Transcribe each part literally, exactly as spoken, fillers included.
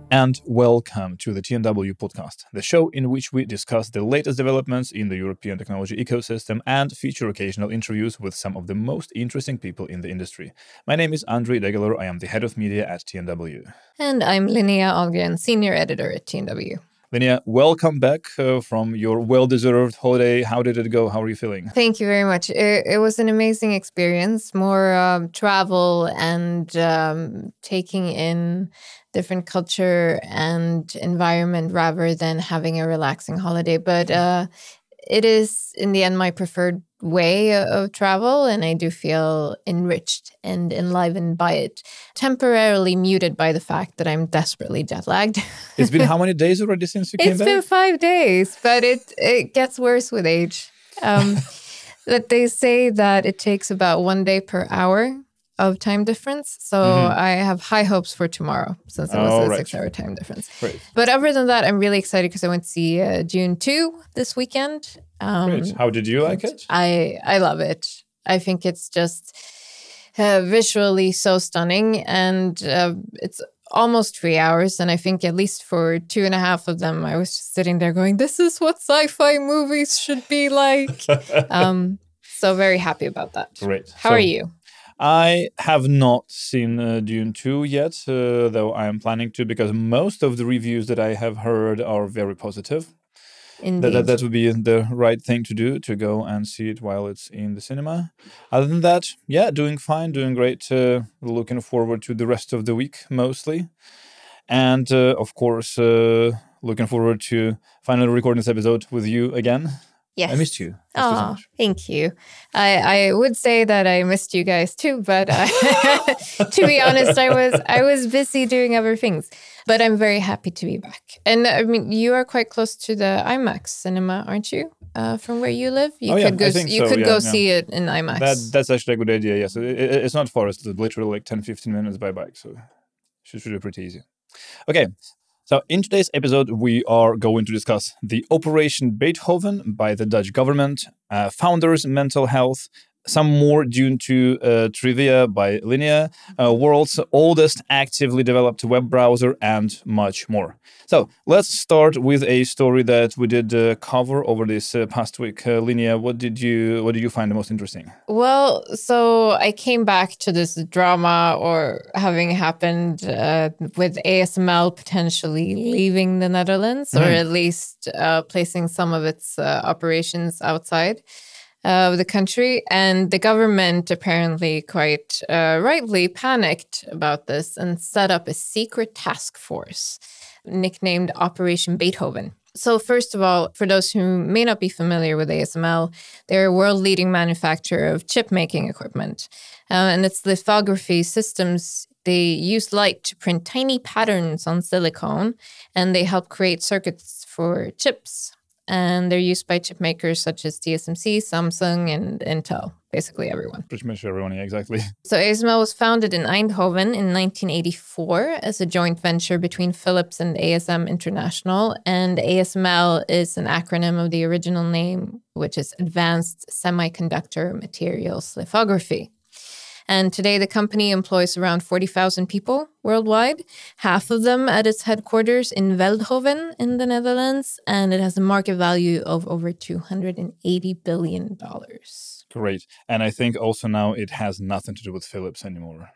And welcome to the T N W podcast, the show in which we discuss the latest developments in the European technology ecosystem and feature occasional interviews with some of the most interesting people in the industry. My name is Andrei Degeler. I am the head of media at T N W. And I'm Linnea Ahlgren, senior editor at T N W. Linnea, welcome back uh, from your well-deserved holiday. How did it go? How are you feeling? Thank you very much. It, it was an amazing experience, more um, travel and um, taking in different culture and environment rather than having a relaxing holiday. But uh, it is, in the end, my preferred way of travel, and I do feel enriched and enlivened by it. Temporarily muted by the fact that I'm desperately jet lagged. It's been how many days already since you came it's back? It's been five days, but it it gets worse with age. Um, that they say that it takes about one day per hour of time difference. So mm-hmm. I have high hopes for tomorrow since it was oh, a right. six-hour time difference. Right. But other than that, I'm really excited because I went to see uh, Dune two this weekend. Um, Great. How did you like it? I, I love it. I think it's just uh, visually so stunning, and uh, it's almost three hours. And I think at least for two and a half of them, I was just sitting there going, this is what sci-fi movies should be like. um, so very happy about that. Great. How so, are you? I have not seen uh, Dune two yet, uh, though I am planning to, because most of the reviews that I have heard are very positive. Indeed. That, that, that would be the right thing to do, to go and see it while it's in the cinema. Other than that, yeah, doing fine, doing great. Uh, looking forward to the rest of the week, mostly. And, uh, of course, uh, looking forward to finally recording this episode with you again. Yes. I missed you. Missed oh, you so much. Thank you. I, I would say that I missed you guys too, but uh, to be honest, I was I was busy doing other things. But I'm very happy to be back. And I mean, you are quite close to the IMAX cinema, aren't you? Uh, from where you live, you oh, could yeah, go. I think you so, could yeah, go yeah. see it in IMAX. That that's actually a good idea. Yes, it, it, it's not far. It's literally like ten, fifteen minutes by bike, so it should be pretty easy. Okay. So in today's episode, we are going to discuss the Operation Beethoven by the Dutch government, uh, founders' mental health, some more Dune two uh, trivia by Linnea, uh, world's oldest actively developed web browser, and much more. So let's start with a story that we did uh, cover over this uh, past week. Uh, Linnea, what did you what did you find the most interesting? Well, so I came back to this drama or having happened uh, with A S M L potentially leaving the Netherlands, mm-hmm. or at least uh, placing some of its uh, operations outside of the country. And the government apparently quite uh, rightly panicked about this and set up a secret task force nicknamed Operation Beethoven. So first of all, for those who may not be familiar with A S M L, they're a world-leading manufacturer of chip-making equipment. Uh, and its lithography systems, they use light to print tiny patterns on silicone, and they help create circuits for chips. And they're used by chip makers such as T S M C, Samsung, and Intel, basically everyone. Pretty much everyone, yeah, exactly. So A S M L was founded in Eindhoven in nineteen eighty-four as a joint venture between Philips and A S M International. And A S M L is an acronym of the original name, which is Advanced Semiconductor Materials Lithography. And today, the company employs around forty thousand people worldwide, half of them at its headquarters in Veldhoven in the Netherlands, and it has a market value of over two hundred eighty billion dollars. Great. And I think also now it has nothing to do with Philips anymore.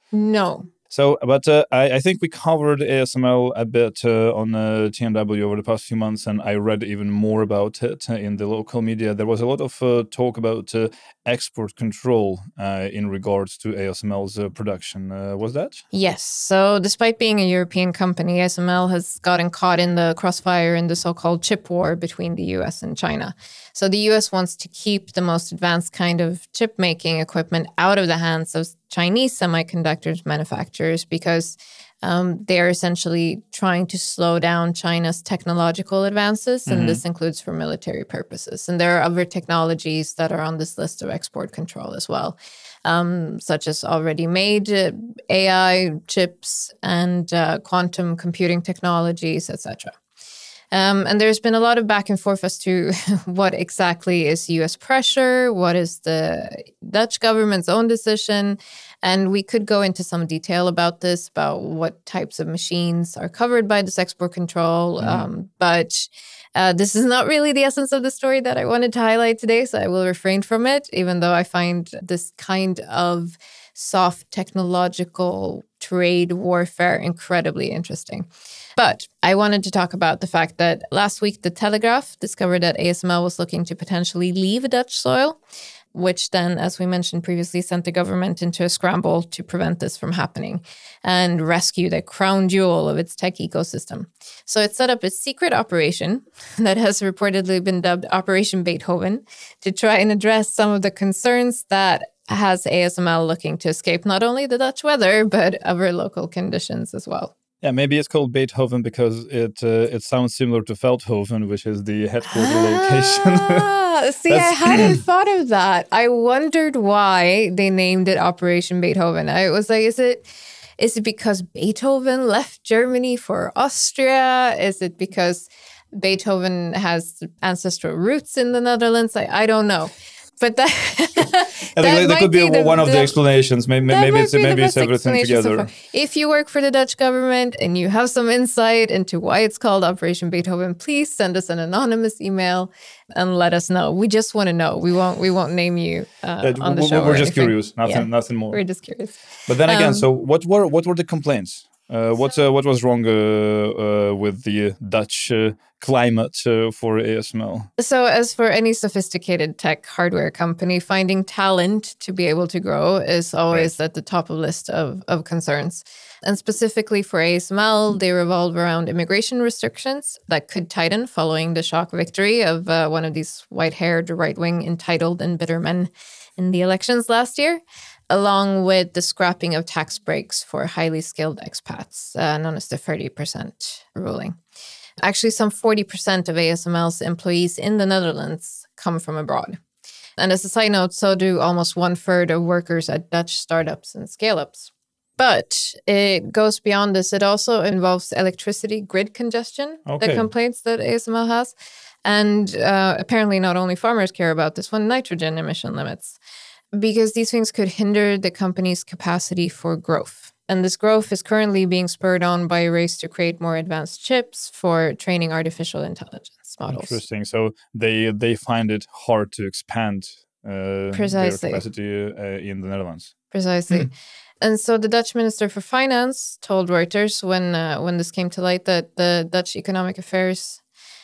No. So, but uh, I, I think we covered A S M L a bit uh, on uh, T N W over the past few months, and I read even more about it in the local media. There was a lot of uh, talk about uh, export control uh, in regards to A S M L's uh, production. Uh, was that? Yes. So despite being a European company, A S M L has gotten caught in the crossfire in the so-called chip war between the U S and China. So the U S wants to keep the most advanced kind of chip-making equipment out of the hands of Chinese semiconductors manufacturers because um, they are essentially trying to slow down China's technological advances, and mm-hmm. this includes for military purposes. And there are other technologies that are on this list of export control as well, um, such as already made uh, A I chips and uh, quantum computing technologies, et cetera. Um, and there's been a lot of back and forth as to what exactly is U S pressure, what is the Dutch government's own decision. And we could go into some detail about this, about what types of machines are covered by this export control. Mm. Um, but uh, this is not really the essence of the story that I wanted to highlight today, so I will refrain from it, even though I find this kind of soft technological trade warfare incredibly interesting. But I wanted to talk about the fact that last week, The Telegraph discovered that A S M L was looking to potentially leave Dutch soil, which then, as we mentioned previously, sent the government into a scramble to prevent this from happening and rescue the crown jewel of its tech ecosystem. So it set up a secret operation that has reportedly been dubbed Operation Beethoven to try and address some of the concerns that has A S M L looking to escape not only the Dutch weather, but other local conditions as well. Yeah, maybe it's called Beethoven because it uh, it sounds similar to Veldhoven, which is the headquarter ah, location. See, I hadn't thought of that. I wondered why they named it Operation Beethoven. I was like, is it is it because Beethoven left Germany for Austria? Is it because Beethoven has ancestral roots in the Netherlands? I, I don't know. But that, I think that could be, be one the, of the, the explanations. Maybe, maybe it's maybe it's everything together. So if you work for the Dutch government and you have some insight into why it's called Operation Beethoven, please send us an anonymous email and let us know. We just want to know. We won't we won't name you uh, uh, on the we're, show. We're just anything. curious. Nothing yeah, nothing more. We're just curious. But then again, um, so what were what were the complaints? Uh, what uh, what was wrong uh, uh, with the Dutch uh, climate uh, for A S M L? So as for any sophisticated tech hardware company, finding talent to be able to grow is always right. at the top of the list of, of concerns. And specifically for A S M L, they revolve around immigration restrictions that could tighten following the shock victory of uh, one of these white-haired, right-wing, entitled and bitter men in the elections last year, along with the scrapping of tax breaks for highly skilled expats, uh, known as the thirty percent ruling. Actually, some forty percent of A S M L's employees in the Netherlands come from abroad. And as a side note, so do almost one third of workers at Dutch startups and scale-ups. But it goes beyond this. It also involves electricity grid congestion, okay. the complaints that A S M L has. And uh, apparently not only farmers care about this one, nitrogen emission limits, because these things could hinder the company's capacity for growth. And this growth is currently being spurred on by a race to create more advanced chips for training artificial intelligence models. Interesting. So they they find it hard to expand uh, their capacity uh, in the Netherlands. Precisely. Mm. And so the Dutch Minister for Finance told Reuters when uh, when this came to light that the Dutch Economic Affairs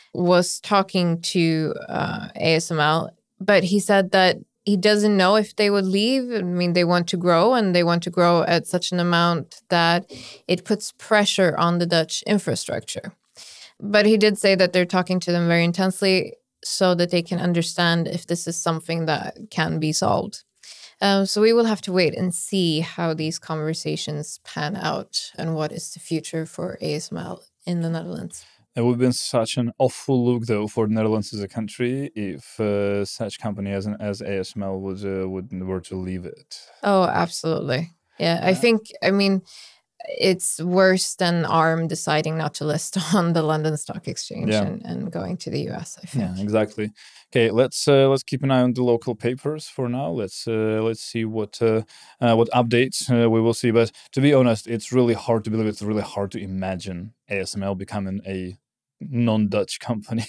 was talking to uh, A S M L, but he said that he doesn't know if they would leave. I mean, they want to grow, and they want to grow at such an amount that it puts pressure on the Dutch infrastructure. But he did say that they're talking to them very intensely so that they can understand if this is something that can be solved. Um, so we will have to wait and see how these conversations pan out and what is the future for A S M L in the Netherlands. It would have been such an awful look, though, for the Netherlands as a country if uh, such company as an, as A S M L was uh, would were to leave it. Oh, absolutely. Yeah, yeah, I think, I mean, it's worse than ARM deciding not to list on the London Stock Exchange yeah. and, and going to the U S, I think. Yeah, exactly. Okay, let's uh, let's keep an eye on the local papers for now. Let's uh, let's see what uh, uh, what updates uh, we will see. But to be honest, it's really hard to believe. It's really hard to imagine A S M L becoming a non-Dutch company.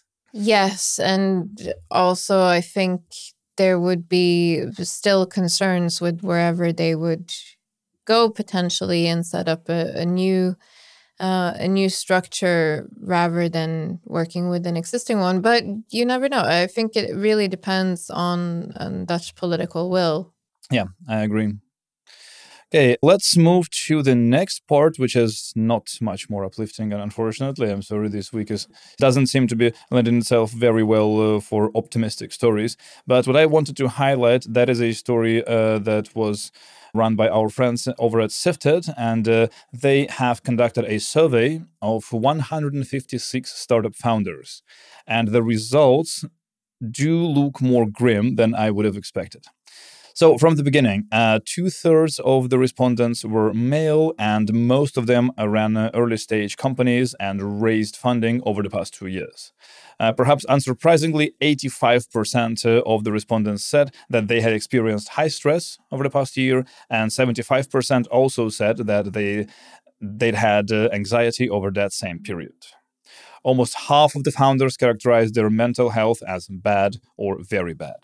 Yes, and also I think there would be still concerns with wherever they would go potentially and set up a, a new uh, a new structure rather than working with an existing one. But you never know. I think it really depends on, on Dutch political will. Yeah, I agree. Okay, let's move to the next part, which is not much more uplifting, and unfortunately, I'm sorry, this week is doesn't seem to be lending itself very well uh, for optimistic stories. But what I wanted to highlight, that is a story uh, that was run by our friends over at Sifted, and uh, they have conducted a survey of one hundred fifty-six startup founders, and the results do look more grim than I would have expected. So from the beginning, uh, two-thirds of the respondents were male, and most of them ran uh, early-stage companies and raised funding over the past two years. Uh, perhaps unsurprisingly, eighty-five percent of the respondents said that they had experienced high stress over the past year, and seventy-five percent also said that they, they'd had uh, anxiety over that same period. Almost half of the founders characterized their mental health as bad or very bad.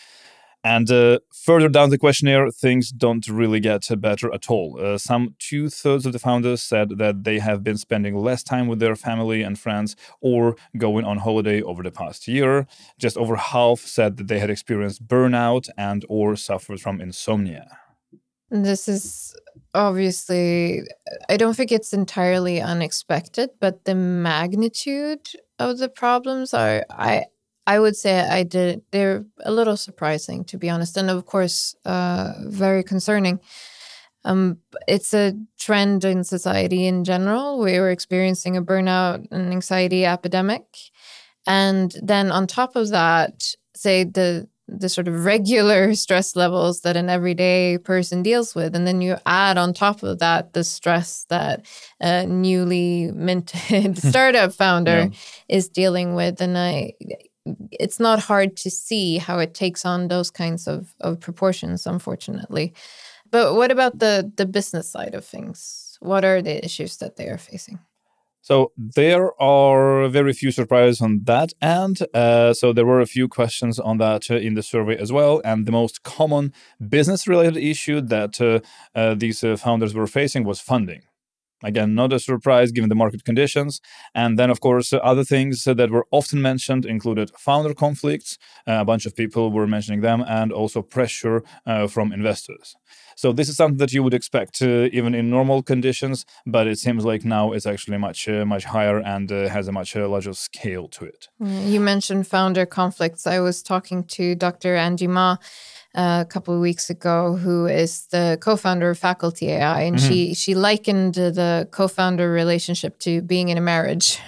And uh, further down the questionnaire, things don't really get better at all. Uh, some two-thirds of the founders said that they have been spending less time with their family and friends or going on holiday over the past year. Just over half said that they had experienced burnout and or suffered from insomnia. This is obviously, I don't think it's entirely unexpected, but the magnitude of the problems are, I I would say I did, they're a little surprising, to be honest. And of course, uh, very concerning. Um, it's a trend in society in general. We were experiencing a burnout and anxiety epidemic. And then on top of that, say the the sort of regular stress levels that an everyday person deals with. And then you add on top of that the stress that a newly minted startup founder yeah. is dealing with. And I, it's not hard to see how it takes on those kinds of, of proportions, unfortunately. But what about the, the business side of things? What are the issues that they are facing? So there are very few surprises on that end. Uh, so there were a few questions on that uh, in the survey as well. And the most common business-related issue that uh, uh, these uh, founders were facing was funding. Again, not a surprise given the market conditions. And then, of course, uh, other things uh, that were often mentioned included founder conflicts. Uh, a bunch of people were mentioning them, and also pressure uh, from investors. So this is something that you would expect uh, even in normal conditions, but it seems like now it's actually much, uh, much higher and uh, has a much uh, larger scale to it. You mentioned founder conflicts. I was talking to Doctor Angie Ma Uh, a couple of weeks ago, who is the co-founder of Faculty A I, and mm-hmm. she she likened the co-founder relationship to being in a marriage,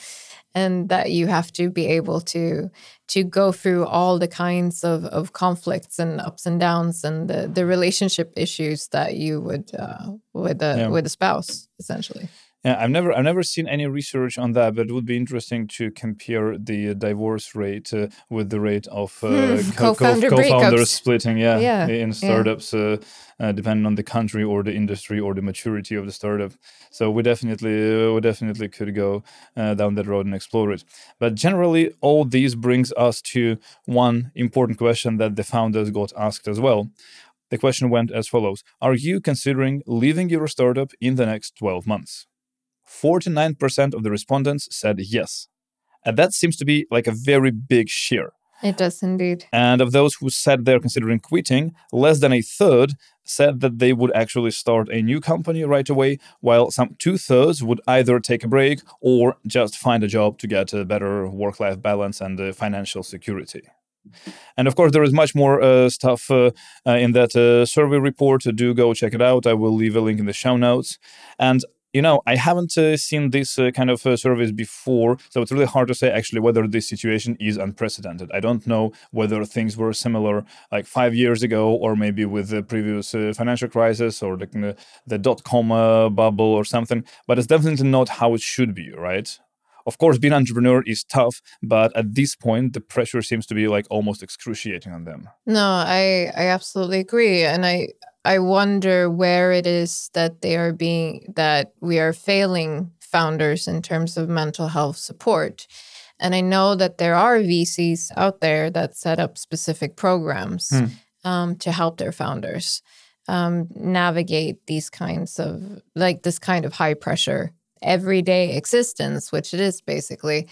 and that you have to be able to to go through all the kinds of, of conflicts and ups and downs and the, the relationship issues that you would uh, with a yeah. with a spouse, essentially. Yeah, I've never I've never seen any research on that, but it would be interesting to compare the divorce rate uh, with the rate of uh, hmm, co- co-founder co- co-founders breakups. splitting. Yeah, yeah in startups, yeah. uh, uh, depending on the country or the industry or the maturity of the startup. So we definitely uh, we definitely could go uh, down that road and explore it. But generally, all these brings us to one important question that the founders got asked as well. The question went as follows: are you considering leaving your startup in the next twelve months? forty-nine percent of the respondents said yes. And that seems to be like a very big share. It does indeed. And of those who said they're considering quitting, less than a third said that they would actually start a new company right away, while some two-thirds would either take a break or just find a job to get a better work-life balance and uh, financial security. And of course, there is much more uh, stuff uh, uh, in that uh, survey report. Do go check it out. I will leave a link in the show notes. And you know, I haven't uh, seen this uh, kind of uh, surveys before, so it's really hard to say actually whether this situation is unprecedented. I don't know whether things were similar like five years ago or maybe with the previous uh, financial crisis or the, the dot-com uh, bubble or something, but it's definitely not how it should be, right? Of course, being an entrepreneur is tough, but at this point, the pressure seems to be like almost excruciating on them. No, I, I absolutely agree. And I... I wonder where it is that they are being, that we are failing founders in terms of mental health support. And I know that there are V Cs out there that set up specific programs hmm. um, to help their founders um, navigate these kinds of, like this kind of high pressure, everyday existence, which it is basically.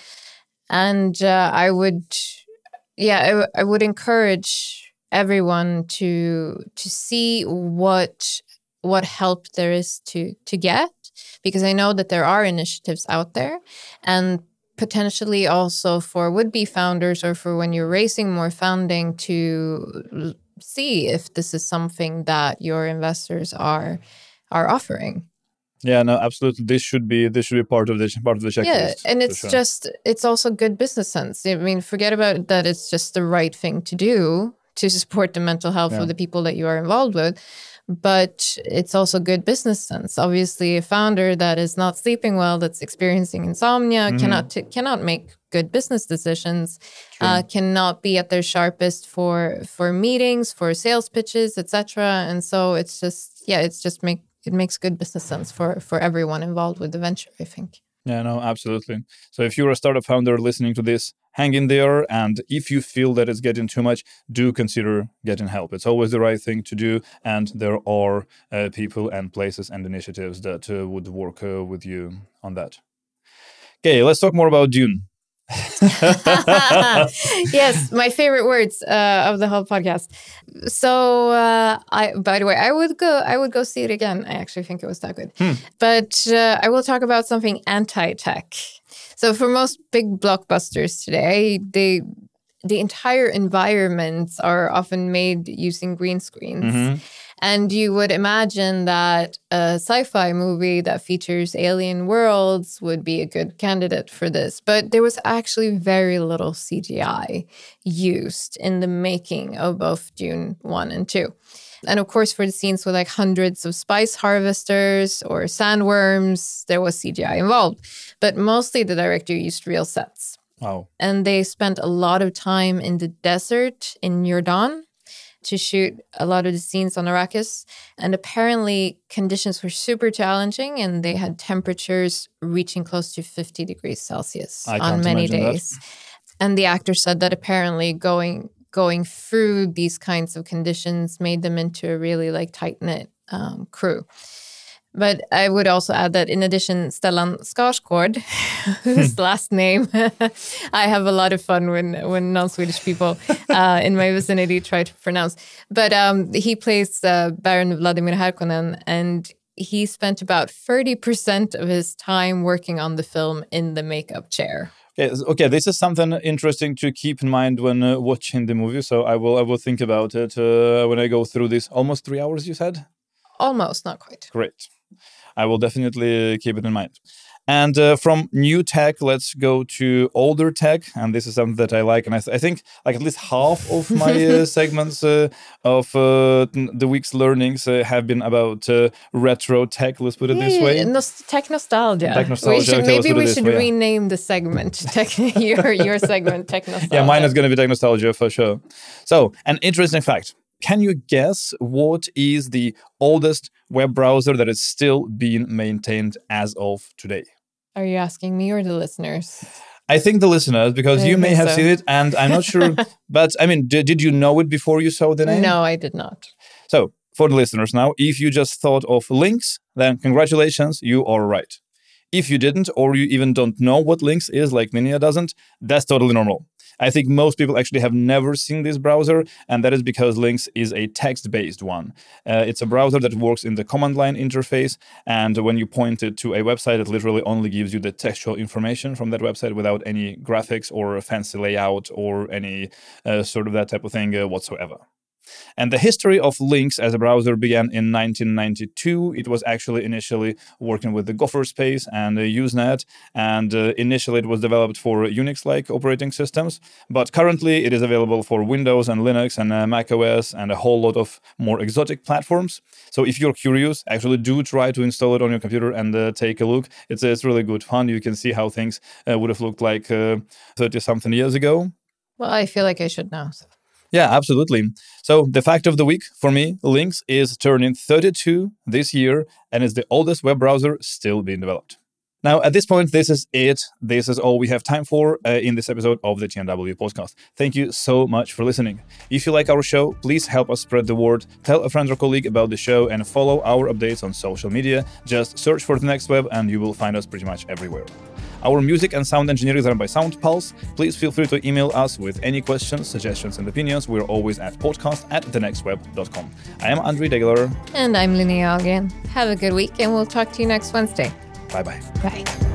And uh, I would, yeah, I, I would encourage everyone to to see what what help there is to to get, because I know that there are initiatives out there, and potentially also for would-be founders or for when you're raising more funding to see if this is something that your investors are are offering. Yeah, no, absolutely. This should be this should be part of the part of the checklist. Yeah, and it's sure. just it's also good business sense. I mean, forget about that. It's just the right thing to do to support the mental health Yeah. of the people that you are involved with. But it's also good business sense. Obviously, a founder that is not sleeping well, that's experiencing insomnia, Mhm. cannot t- cannot make good business decisions, uh, cannot be at their sharpest for for meetings, for sales pitches, et cetera. And so it's just yeah, it's just make it makes good business sense for for everyone involved with the venture, I think. Yeah, no, absolutely. So if you're a startup founder listening to this, hang in there. And if you feel that it's getting too much, do consider getting help. It's always the right thing to do. And there are uh, people and places and initiatives that uh, would work uh, with you on that. Okay, let's talk more about Dune. Yes, my favorite words uh, of the whole podcast. So, uh, I by the way, I would go. I would go see it again. I actually think it was that good. Hmm. But uh, I will talk about something anti-tech. So, for most big blockbusters today, they the entire environments are often made using green screens. Mm-hmm. And you would imagine that a sci-fi movie that features alien worlds would be a good candidate for this. But there was actually very little C G I used in the making of both Dune one and two. And of course, for the scenes with like hundreds of spice harvesters or sandworms, there was C G I involved. But mostly the director used real sets. Wow. And they spent a lot of time in the desert in Jordan to shoot a lot of the scenes on Arrakis. And apparently conditions were super challenging and they had temperatures reaching close to fifty degrees Celsius I on can't many imagine that. days. And the actor said that apparently going going through these kinds of conditions made them into a really like tight-knit um, crew. But I would also add that in addition, Stellan Skarsgård, whose last name I have a lot of fun when when non-Swedish people uh, in my vicinity try to pronounce. But um, he plays uh, Baron Vladimir Harkonnen, and he spent about thirty percent of his time working on the film in the makeup chair. Okay, okay, this is something interesting to keep in mind when uh, watching the movie. So I will I will think about it uh, when I go through this. Almost three hours, you said? Almost, not quite. Great. I will definitely keep it in mind. And uh, from new tech, let's go to older tech. And this is something that I like. And I, th- I think like at least half of my uh, segments uh, of uh, the week's learnings uh, have been about uh, retro tech. Let's put it this way. Yeah, nos- tech nostalgia. Tech nostalgia. We should, Okay, let's maybe put it we this should way, yeah. rename the segment. Tech, your, your segment, tech nostalgia. Yeah, mine is going to be tech nostalgia for sure. So, an interesting fact. Can you guess what is the oldest web browser that is still being maintained as of today? Are you asking me or the listeners? I think the listeners, because I you may think have so. seen it, and I'm not sure. But I mean, did, did you know it before you saw the name? No, I did not. So, for the listeners now, if you just thought of Lynx, then congratulations, you are right. If you didn't, or you even don't know what Lynx is, like Linnea doesn't, that's totally normal. I think most people actually have never seen this browser, and that is because Lynx is a text-based one. Uh, it's a browser that works in the command line interface, and when you point it to a website, it literally only gives you the textual information from that website without any graphics or a fancy layout or any uh, sort of that type of thing uh, whatsoever. And the history of Lynx as a browser began in nineteen ninety-two. It was actually initially working with the Gopher Space and uh, Usenet, and uh, initially it was developed for Unix-like operating systems, but currently it is available for Windows and Linux and uh, Mac O S and a whole lot of more exotic platforms. So if you're curious, actually do try to install it on your computer and uh, take a look. It's, it's really good fun. You can see how things uh, would have looked like uh, thirty-something years ago. Well, I feel like I should know. So. Yeah, absolutely. So the fact of the week for me, Lynx is turning thirty-two this year and is the oldest web browser still being developed. Now, at this point, this is it. This is all we have time for uh, in this episode of the T N W podcast. Thank you so much for listening. If you like our show, please help us spread the word. Tell a friend or colleague about the show and follow our updates on social media. Just search for The Next Web and you will find us pretty much everywhere. Our music and sound engineering is done by SoundPulse. Please feel free to email us with any questions, suggestions, and opinions. We're always at podcast at the next web dot com. I am Andrei Degeler. And I'm Linnea Ahlgren. Have a good week, and we'll talk to you next Wednesday. Bye-bye. Bye.